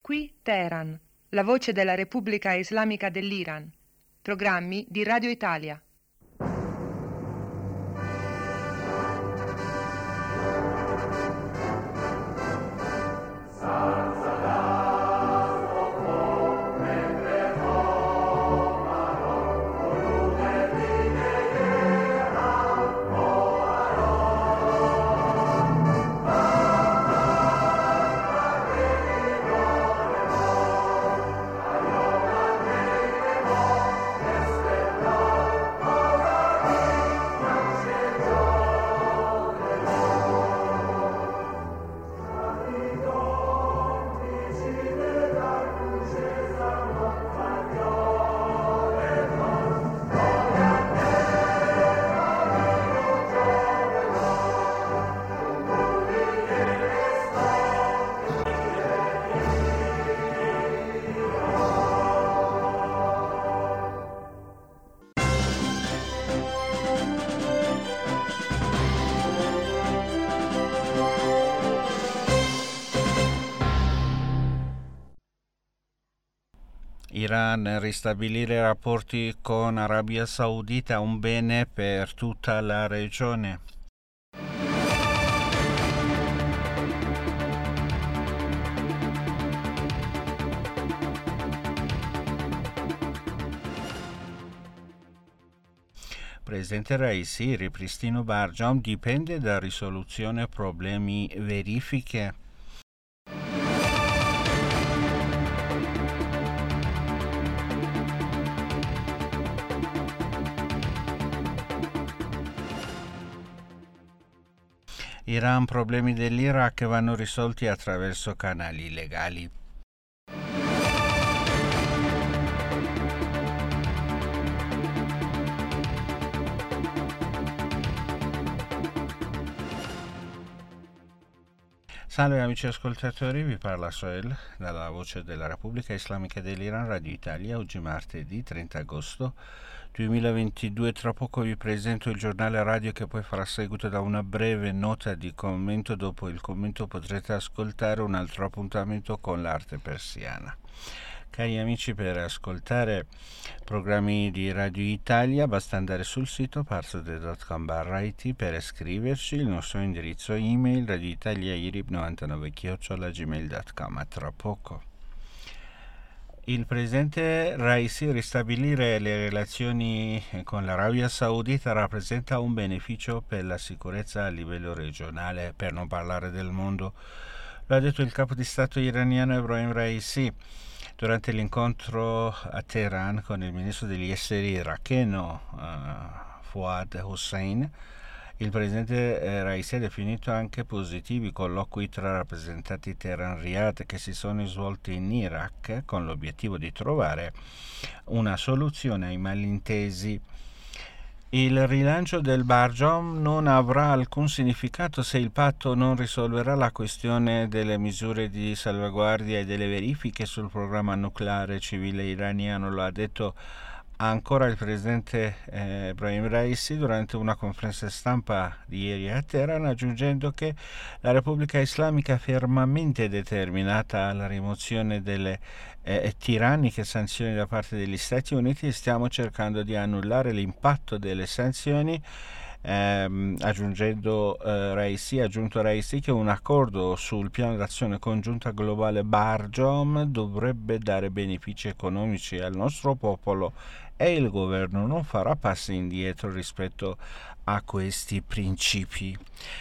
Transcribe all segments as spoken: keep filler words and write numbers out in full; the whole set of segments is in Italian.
Qui Teheran, la voce della Repubblica Islamica dell'Iran. Programmi di Radio Italia. Iran, ristabilire rapporti con Arabia Saudita un bene per tutta la regione. Presidente Raisi, ripristino Barjam dipende da risoluzione problemi verifiche. Iran, problemi dell'Iraq vanno risolti attraverso canali legali. Salve amici ascoltatori, vi parla Soel dalla Voce della Repubblica Islamica dell'Iran, Radio Italia. Oggi martedì trenta agosto duemilaventidue. Tra poco vi presento il giornale radio che poi farà seguito da una breve nota di commento. Dopo il commento potrete ascoltare un altro appuntamento con l'arte persiana. Cari amici, per ascoltare programmi di Radio Italia basta andare sul sito parsoder punto com barra it. Per iscriverci il nostro indirizzo email radioitaliairib novantanove chiocciola gmail punto com. A tra poco. Il presidente Raisi, ristabilire le relazioni con l'Arabia Saudita rappresenta un beneficio per la sicurezza a livello regionale, per non parlare del mondo. Lo ha detto il capo di Stato iraniano Ebrahim Raisi durante l'incontro a Teheran con il ministro degli esteri iracheno uh, Fouad Hossein. Il presidente eh, Raisi ha definito anche positivi i colloqui tra rappresentanti Teheran-Riyadh che si sono svolti in Iraq con l'obiettivo di trovare una soluzione ai malintesi. Il rilancio del Barjam non avrà alcun significato se il patto non risolverà la questione delle misure di salvaguardia e delle verifiche sul programma nucleare civile iraniano, lo ha detto ancora il presidente eh, Ebrahim Raisi durante una conferenza stampa di ieri a Teheran, aggiungendo che la Repubblica Islamica è fermamente determinata alla rimozione delle eh, tiranniche sanzioni da parte degli Stati Uniti e stiamo cercando di annullare l'impatto delle sanzioni. Ehm, aggiungendo eh, Raisi, ha aggiunto Raisi che un accordo sul piano d'azione congiunta globale Barjam dovrebbe dare benefici economici al nostro popolo e il governo non farà passi indietro rispetto a questi principi.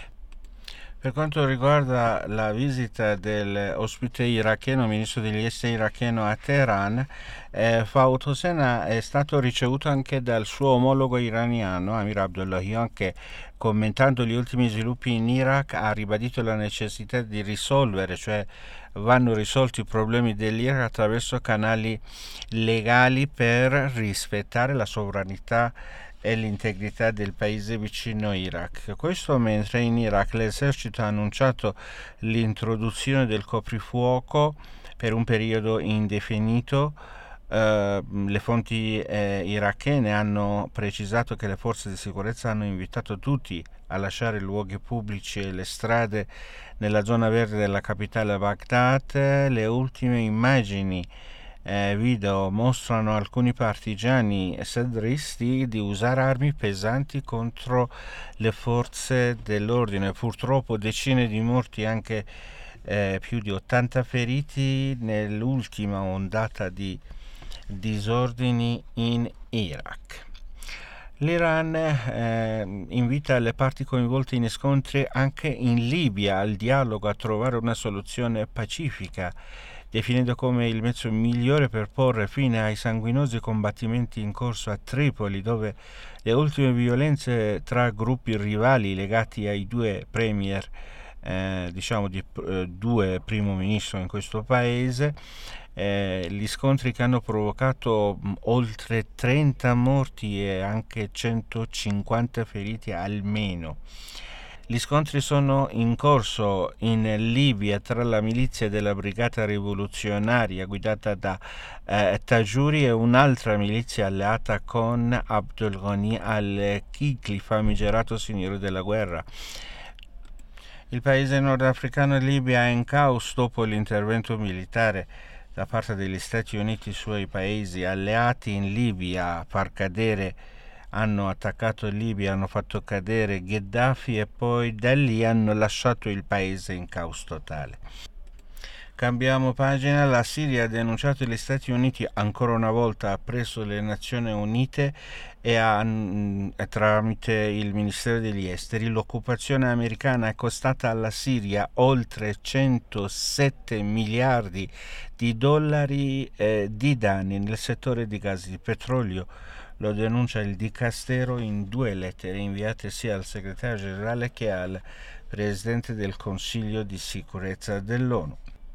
Per quanto riguarda la visita dell'ospite iracheno, ministro degli esteri iracheno a Teheran, eh, Fouad Hossein è stato ricevuto anche dal suo omologo iraniano, Amir Abdullahian, che commentando gli ultimi sviluppi in Iraq ha ribadito la necessità di risolvere, cioè vanno risolti i problemi dell'Iraq attraverso canali legali per rispettare la sovranità e l'integrità del paese vicino Iraq. Questo mentre in Iraq l'esercito ha annunciato l'introduzione del coprifuoco per un periodo indefinito Uh, le fonti eh, irachene hanno precisato che le forze di sicurezza hanno invitato tutti a lasciare i luoghi pubblici e le strade nella zona verde della capitale Baghdad. Le ultime immagini eh, video mostrano alcuni partigiani sadristi di usare armi pesanti contro le forze dell'ordine. Purtroppo decine di morti, anche eh, più di ottanta feriti nell'ultima ondata di disordini in Iraq. L'Iran eh, invita le parti coinvolte in scontri anche in Libia al dialogo, a trovare una soluzione pacifica, definendo come il mezzo migliore per porre fine ai sanguinosi combattimenti in corso a Tripoli, dove le ultime violenze tra gruppi rivali legati ai due premier Eh, diciamo di eh, due primo ministro in questo paese, eh, gli scontri che hanno provocato mh, oltre trenta morti e anche centocinquanta feriti almeno. Gli scontri sono in corso in Libia tra la milizia della Brigata Rivoluzionaria guidata da eh, Tajuri e un'altra milizia alleata con Abdul Ghani al-Kikli, famigerato signore della guerra. Il paese nordafricano Libia è in caos dopo l'intervento militare da parte degli Stati Uniti sui paesi alleati in Libia. Far cadere, hanno attaccato Libia, hanno fatto cadere Gheddafi e poi da lì hanno lasciato il paese in caos totale. Cambiamo pagina. La Siria ha denunciato gli Stati Uniti ancora una volta presso le Nazioni Unite e ha, tramite il Ministero degli Esteri, l'occupazione americana è costata alla Siria oltre centosette miliardi di dollari eh, di danni nel settore di gas di petrolio. Lo denuncia il Dicastero in due lettere inviate sia al segretario generale che al presidente del Consiglio di sicurezza dell'ONU.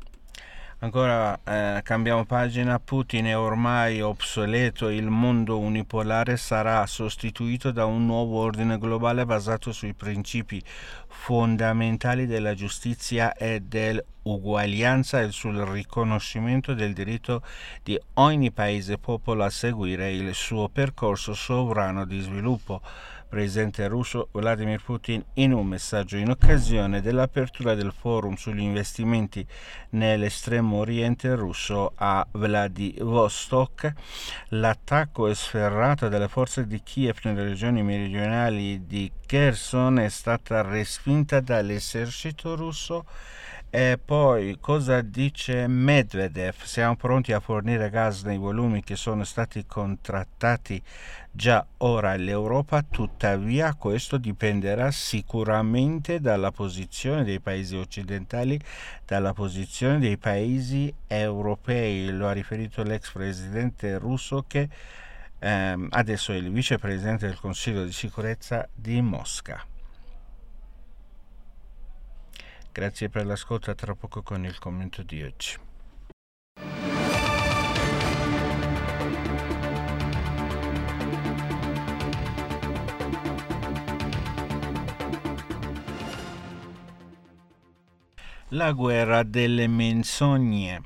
Ancora eh, cambiamo pagina. Putin è ormai obsoleto, il mondo unipolare sarà sostituito da un nuovo ordine globale basato sui principi fondamentali della giustizia e dell'uguaglianza e sul riconoscimento del diritto di ogni paese e popolo a seguire il suo percorso sovrano di sviluppo. Presidente russo Vladimir Putin in un messaggio in occasione dell'apertura del forum sugli investimenti nell'estremo oriente russo a Vladivostok. L'attacco è sferrato dalle forze di Kiev nelle regioni meridionali di Kherson è stata respinta dall'esercito russo. E poi cosa dice Medvedev? Siamo pronti a fornire gas nei volumi che sono stati contrattati già ora all'Europa, tuttavia questo dipenderà sicuramente dalla posizione dei paesi occidentali, dalla posizione dei paesi europei. Lo ha riferito l'ex presidente russo, che ehm, adesso è il vicepresidente del Consiglio di sicurezza di Mosca. Grazie per l'ascolto, a tra poco con il commento di oggi. La guerra delle menzogne.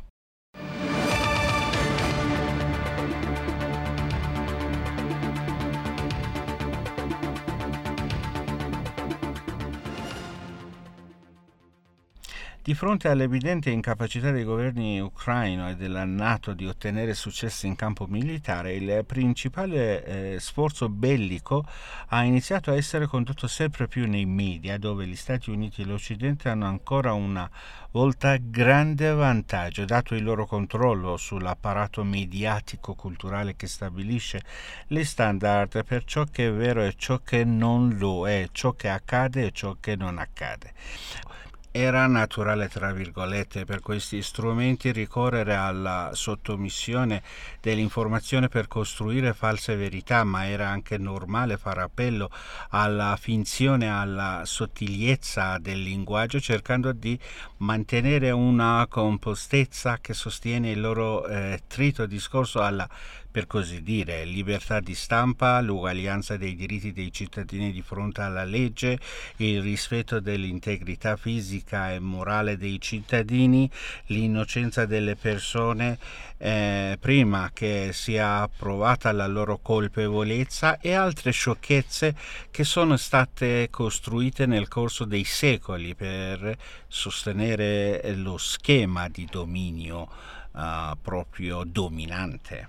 Di fronte all'evidente incapacità dei governi ucraino e della NATO di ottenere successi in campo militare, il principale eh, sforzo bellico ha iniziato a essere condotto sempre più nei media, dove gli Stati Uniti e l'Occidente hanno ancora una volta grande vantaggio, dato il loro controllo sull'apparato mediatico-culturale che stabilisce le standard per ciò che è vero e ciò che non lo è, ciò che accade e ciò che non accade. Era naturale, tra virgolette, per questi strumenti ricorrere alla sottomissione dell'informazione per costruire false verità, ma era anche normale fare appello alla finzione, alla sottigliezza del linguaggio, cercando di mantenere una compostezza che sostiene il loro eh, trito discorso alla per così dire, libertà di stampa, l'uguaglianza dei diritti dei cittadini di fronte alla legge, il rispetto dell'integrità fisica e morale dei cittadini, l'innocenza delle persone eh, prima che sia provata la loro colpevolezza e altre sciocchezze che sono state costruite nel corso dei secoli per sostenere lo schema di dominio uh, proprio dominante.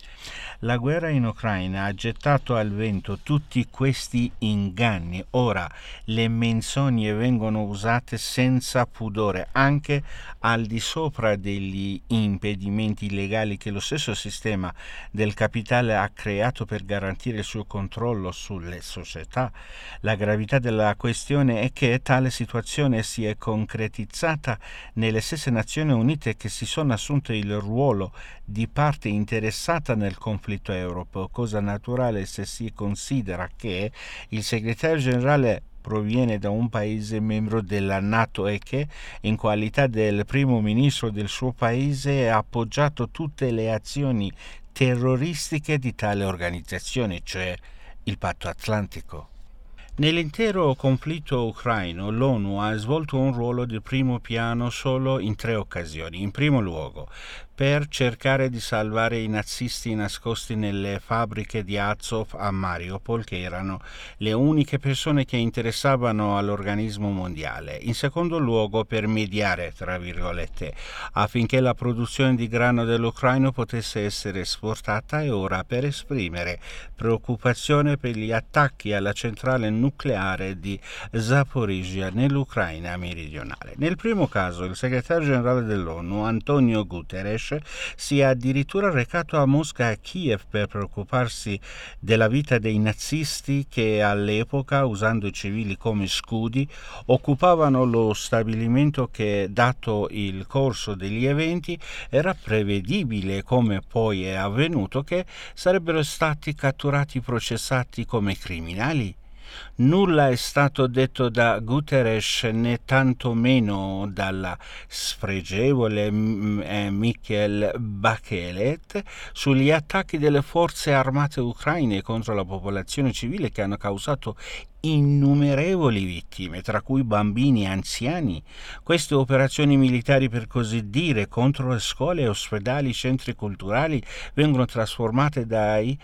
La guerra in Ucraina ha gettato al vento tutti questi inganni. Ora le menzogne vengono usate senza pudore, anche al di sopra degli impedimenti legali che lo stesso sistema del capitale ha creato per garantire il suo controllo sulle società. La gravità della questione è che tale situazione si è concretizzata nelle stesse Nazioni Unite, che si sono assunte il ruolo di parte interessata nel conflitto europeo, cosa naturale se si considera che il segretario generale proviene da un paese membro della NATO e che, in qualità del primo ministro del suo paese, ha appoggiato tutte le azioni terroristiche di tale organizzazione, cioè il Patto Atlantico. Nell'intero conflitto ucraino l'ONU ha svolto un ruolo di primo piano solo in tre occasioni. In primo luogo, per cercare di salvare i nazisti nascosti nelle fabbriche di Azov a Mariupol, che erano le uniche persone che interessavano all'organismo mondiale. In secondo luogo, per mediare, tra virgolette, affinché la produzione di grano dell'Ucraina potesse essere esportata, e ora per esprimere preoccupazione per gli attacchi alla centrale nucleare di Zaporizhzhia nell'Ucraina meridionale. Nel primo caso, il segretario generale dell'ONU, Antonio Guterres, si è addirittura recato a Mosca e a Kiev per preoccuparsi della vita dei nazisti che all'epoca, usando i civili come scudi, occupavano lo stabilimento che, dato il corso degli eventi, era prevedibile, come poi è avvenuto, che sarebbero stati catturati e processati come criminali. Nulla è stato detto da Guterres né tantomeno dalla sfregevole eh, Mikhail Bachelet sugli attacchi delle forze armate ucraine contro la popolazione civile, che hanno causato innumerevoli vittime, tra cui bambini e anziani. Queste operazioni militari, per così dire, contro le scuole, ospedali, centri culturali, vengono trasformate dai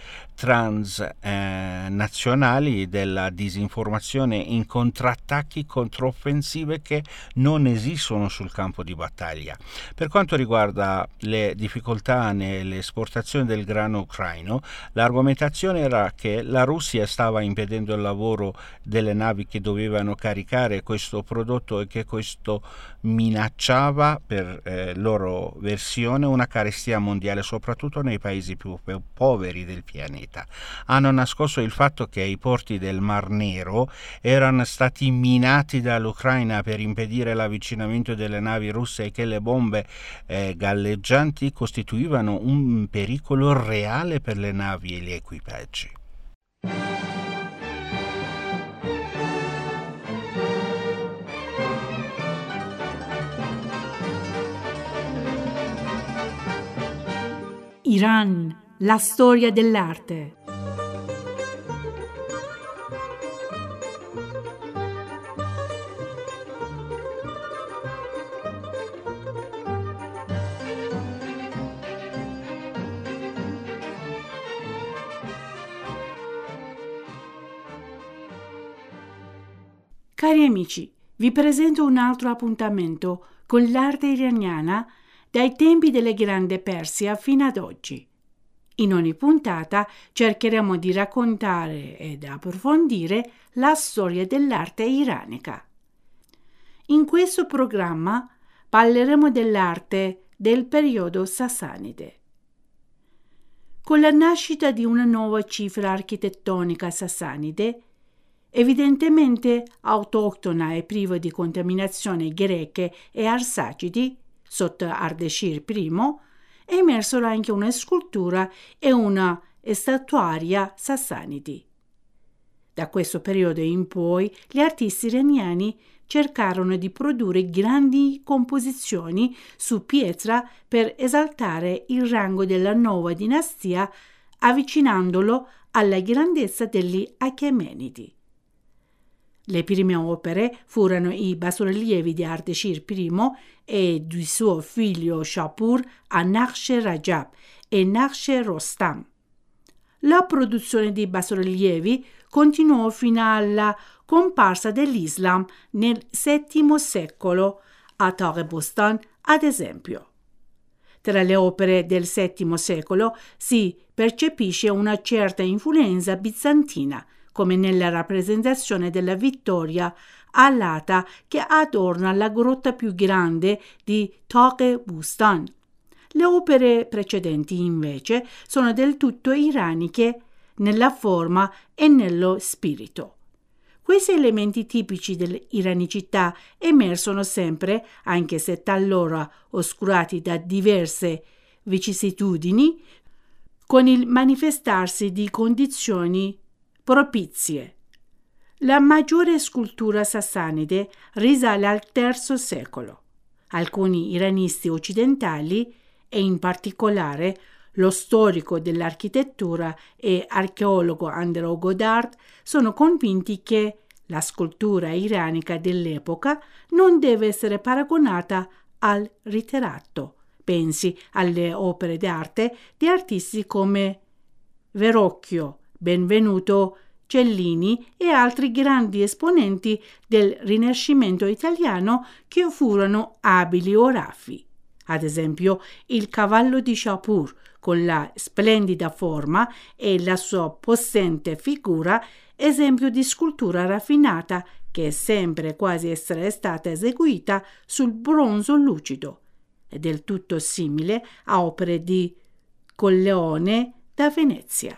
transnazionali eh, della disinformazione in contrattacchi, controffensive che non esistono sul campo di battaglia. Per quanto riguarda le difficoltà nell'esportazione del grano ucraino, l'argomentazione era che la Russia stava impedendo il lavoro delle navi che dovevano caricare questo prodotto e che questo minacciava, per eh, loro versione, una carestia mondiale, soprattutto nei paesi più poveri del pianeta. Hanno nascosto il fatto che i porti del Mar Nero erano stati minati dall'Ucraina per impedire l'avvicinamento delle navi russe e che le bombe eh, galleggianti costituivano un pericolo reale per le navi e gli equipaggi. Iran, la storia dell'arte. Cari amici, vi presento un altro appuntamento con l'arte iraniana dai tempi della Grande Persia fino ad oggi. In ogni puntata cercheremo di raccontare ed approfondire la storia dell'arte iranica. In questo programma parleremo dell'arte del periodo Sassanide. Con la nascita di una nuova cifra architettonica sassanide, evidentemente autoctona e priva di contaminazioni greche e arsacidi, sotto Ardeshir I, è emerso anche una scultura e una statuaria sassanidi. Da questo periodo in poi gli artisti iraniani cercarono di produrre grandi composizioni su pietra per esaltare il rango della nuova dinastia, avvicinandolo alla grandezza degli Achemenidi. Le prime opere furono i bassorilievi di Ardeshir I e di suo figlio Shapur a Naqsh Rajab e Naqsh Rostam. La produzione di bassorilievi continuò fino alla comparsa dell'Islam nel settimo secolo, a Tagh-e-Bostan ad esempio. Tra le opere del settimo secolo si percepisce una certa influenza bizantina, come nella rappresentazione della Vittoria alata che adorna la grotta più grande di Tagh-e-Bostan. Le opere precedenti, invece, sono del tutto iraniche nella forma e nello spirito. Questi elementi tipici dell'iranicità emersono sempre, anche se talora oscurati da diverse vicissitudini, con il manifestarsi di condizioni propizie. La maggiore scultura sassanide risale al terzo secolo. Alcuni iranisti occidentali, e in particolare lo storico dell'architettura e archeologo Andrew Goddard, sono convinti che la scultura iranica dell'epoca non deve essere paragonata al ritratto. Pensi alle opere d'arte di artisti come Verrocchio, Benvenuto Cellini e altri grandi esponenti del Rinascimento italiano che furono abili orafi. Ad esempio, il cavallo di Shapur, con la splendida forma e la sua possente figura, esempio di scultura raffinata che sembra quasi essere stata eseguita sul bronzo lucido. È del tutto simile a opere di Colleone da Venezia.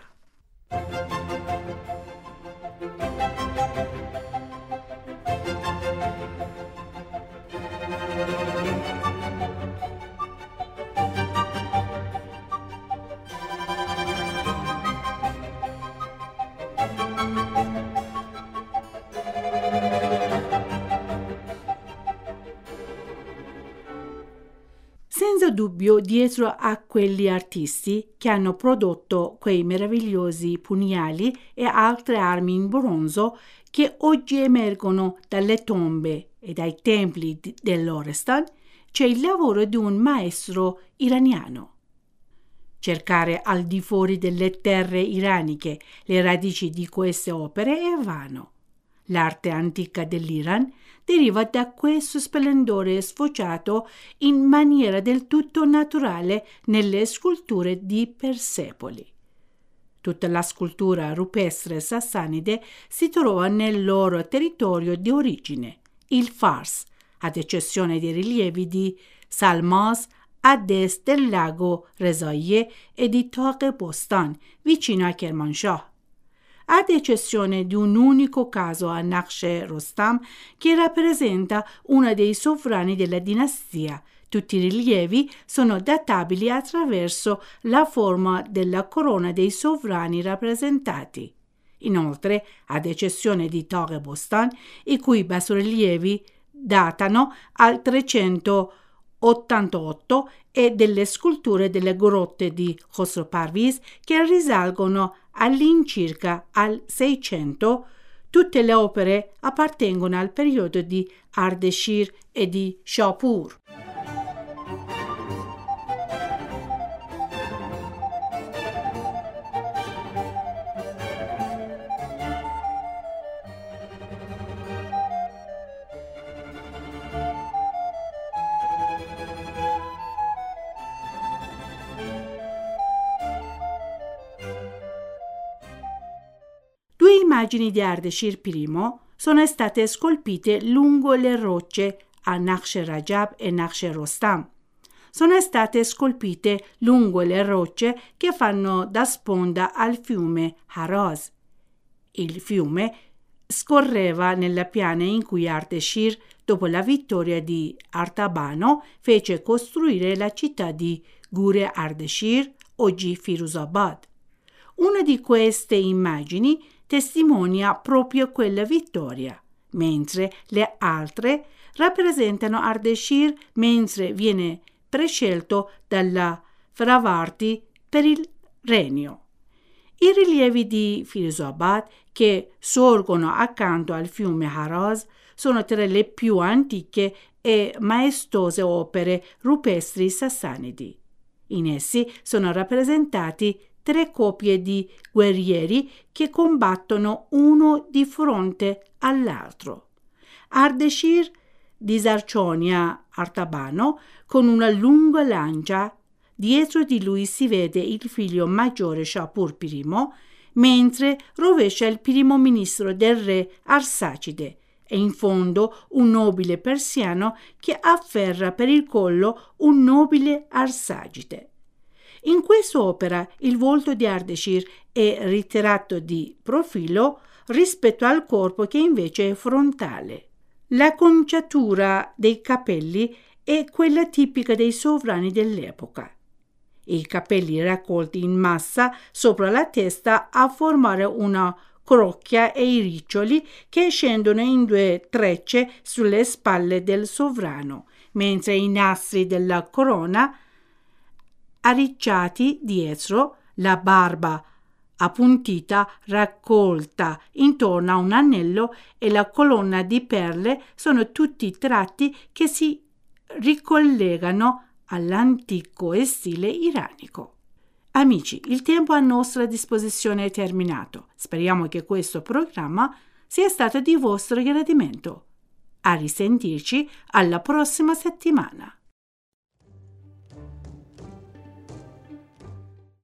Senza dubbio, dietro a quegli artisti che hanno prodotto quei meravigliosi pugnali e altre armi in bronzo che oggi emergono dalle tombe e dai templi dell'Orestan, c'è il lavoro di un maestro iraniano. Cercare al di fuori delle terre iraniche le radici di queste opere è vano. L'arte antica dell'Iran deriva da questo splendore sfociato in maniera del tutto naturale nelle sculture di Persepoli. Tutta la scultura rupestre sassanide si trova nel loro territorio di origine, il Fars, ad eccezione dei rilievi di Salmaz ad est del lago Rezaie e di Tagh-e-Bostan, vicino a Kermanshah, ad eccezione di un unico caso a Naqsh Rostam che rappresenta uno dei sovrani della dinastia. Tutti i rilievi sono databili attraverso la forma della corona dei sovrani rappresentati. Inoltre, ad eccezione di Tagh-e-Bostan, i cui bassorilievi datano al trecentottantotto e delle sculture delle grotte di Khosrow Parviz che risalgono all'incirca al seicento, tutte le opere appartengono al periodo di Ardeshir e di Shapur. Due immagini di Ardeshir I sono state scolpite lungo le rocce a Naqsh Rajab e Naqsh Rostam. Sono state scolpite lungo le rocce che fanno da sponda al fiume Haraz. Il fiume scorreva nella piana in cui Ardeshir, dopo la vittoria di Artabano, fece costruire la città di Gure Ardeshir, oggi Firuzabad. Una di queste immagini testimonia proprio quella vittoria. mentre le altre rappresentano Ardeshir mentre viene prescelto dalla Fravarti per il regno. I rilievi di Firuzabad, che sorgono accanto al fiume Haraz, sono tra le più antiche e maestose opere rupestri sassanidi. In essi sono rappresentati tre coppie di guerrieri che combattono uno di fronte all'altro. Ardeshir di Sarcionia Artabano con una lunga lancia. Dietro di lui si vede il figlio maggiore Shapur I, mentre rovescia il primo ministro del re Arsacide e in fondo un nobile persiano che afferra per il collo un nobile Arsacide. In quest'opera il volto di Ardeshir è ritirato di profilo rispetto al corpo che invece è frontale. L'acconciatura dei capelli è quella tipica dei sovrani dell'epoca. I capelli raccolti in massa sopra la testa a formare una crocchia e i riccioli che scendono in due trecce sulle spalle del sovrano, mentre i nastri della corona arricciati dietro, la barba appuntita raccolta intorno a un anello e la colonna di perle sono tutti tratti che si ricollegano all'antico stile iranico. Amici, il tempo a nostra disposizione è terminato. Speriamo che questo programma sia stato di vostro gradimento. A risentirci alla prossima settimana.